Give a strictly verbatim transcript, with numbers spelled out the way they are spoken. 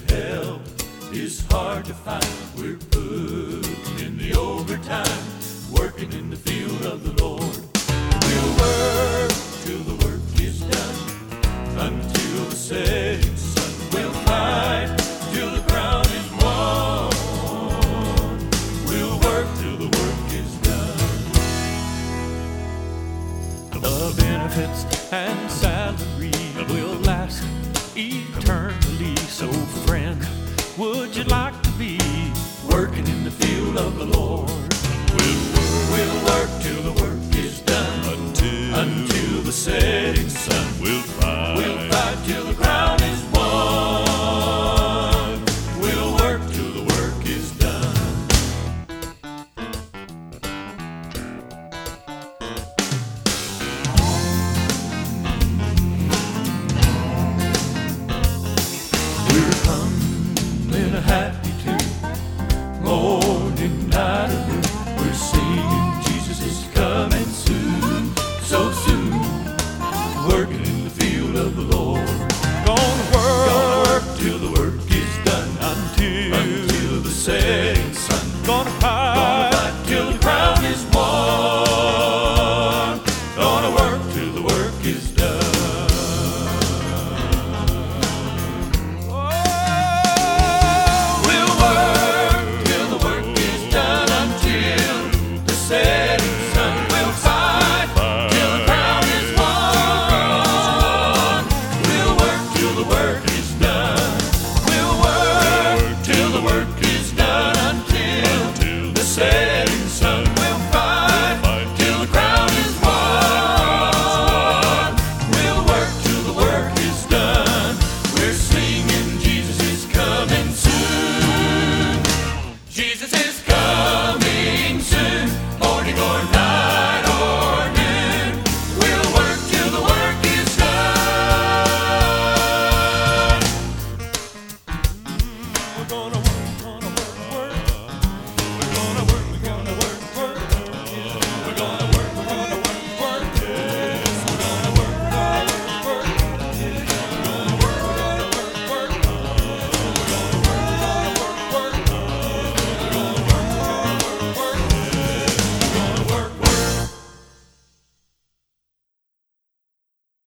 help is hard to find. We're putting in the overtime, working in the field of the Lord. We'll work till the work is done, until the setting sun. We'll fight till the crown is won. We'll work till the work is done. The benefits and salary will last eternally. So friend, would you like to be working in the field of the Lord? We'll work, we'll work till the work is done, until, until the setting sun. We'll fight, we'll fight till the crown is won. We'll work till the work is done. We're humming a happy tune, morning, night of noon. We're singing Jesus is coming soon, so soon. Working in the field of the Lord. Gonna work, Gonna work till the work is done, until, until the setting